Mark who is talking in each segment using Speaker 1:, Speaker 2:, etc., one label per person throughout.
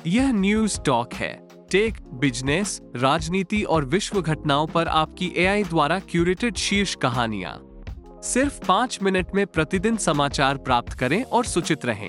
Speaker 1: यह news talk है। Tech, business, राजनीति और विश्व घटनाओं पर आपकी एआई द्वारा क्यूरेटेड शीर्ष कहानियां। सिर्फ 5 मिनट में प्रतिदिन समाचार प्राप्त करें और सूचित रहें।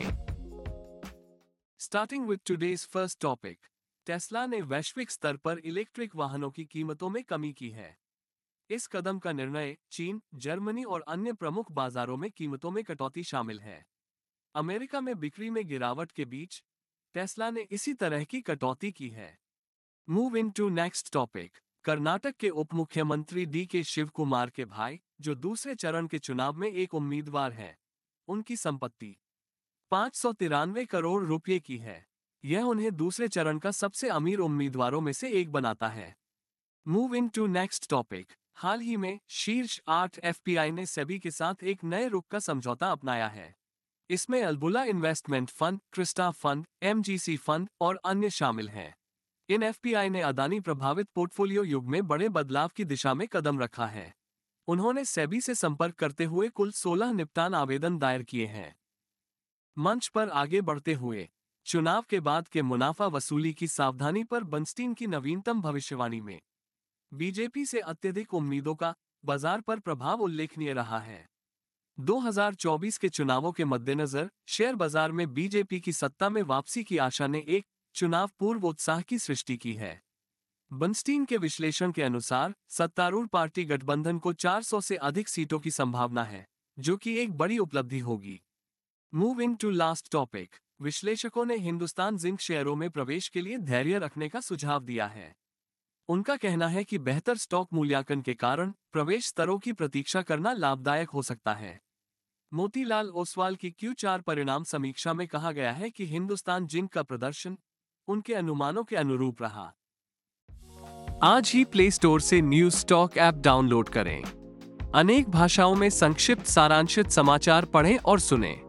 Speaker 1: Starting with today's first topic. Tesla ने वैश्विक स्तर पर इलेक्ट्रिक वाहनों की कीमतों में कमी की है। इस कदम का निर्णय चीन, जर्मनी और अन्य प्रमुख बाजारों में कीमतों में कटौती शामिल है। अमेरिका में बिक्री में गिरावट के बीच टेस्ला ने इसी तरह की कटौती की है। Move in to next topic. Karnataka के उप मुख्यमंत्री डी.के. शिव कुमार के भाई, जो दूसरे चरण के चुनाव में एक उम्मीदवार हैं, उनकी संपत्ति 593 करोड़ रुपए की है। यह उन्हें दूसरे चरण का सबसे अमीर उम्मीदवारों में से एक बनाता है। Move in to next topic. हाल ही में शीर्ष 8 एफपीआई ने सेबी के साथ एक नए रुख का समझौता अपनाया है। इसमें Albula investment fund, Krista fund, MGC fund और अन्य शामिल हैं। इन एफपीआई ने अदानी प्रभावित पोर्टफोलियो युग में बड़े बदलाव की दिशा में कदम रखा है। उन्होंने सेबी से संपर्क करते हुए कुल 16 निपटान आवेदन दायर किए हैं। मंच पर आगे बढ़ते हुए चुनाव के बाद के मुनाफा वसूली की सावधानी पर बर्नस्टीन की नवीनतम भविष्यवाणी में बीजेपी से अत्यधिक उम्मीदों का बाजार पर प्रभाव उल्लेखनीय रहा है। 2024 के चुनावों के मद्देनजर शेयर बाजार में बीजेपी की सत्ता में वापसी की आशा ने एक चुनाव पूर्व उत्साह की सृष्टि की है। बर्नस्टीन के विश्लेषण के अनुसार सत्तारूढ़ पार्टी गठबंधन को 400 से अधिक सीटों की संभावना है, जो कि एक बड़ी उपलब्धि होगी। Move in to last topic. विश्लेषकों ने हिंदुस्तान जिंक शेयरों में प्रवेश के लिए धैर्य रखने का सुझाव दिया है। उनका कहना है कि बेहतर स्टॉक मूल्यांकन के कारण प्रवेश स्तरों की प्रतीक्षा करना लाभदायक हो सकता है। मोतीलाल ओसवाल की Q4 परिणाम समीक्षा में कहा गया है कि हिंदुस्तान जिंक का प्रदर्शन उनके अनुमानों के अनुरूप रहा। आज ही प्ले स्टोर से न्यूज टॉक ऐप डाउनलोड करें। अनेक भाषाओं में संक्षिप्त सारांशित समाचार पढ़ें और सुनें।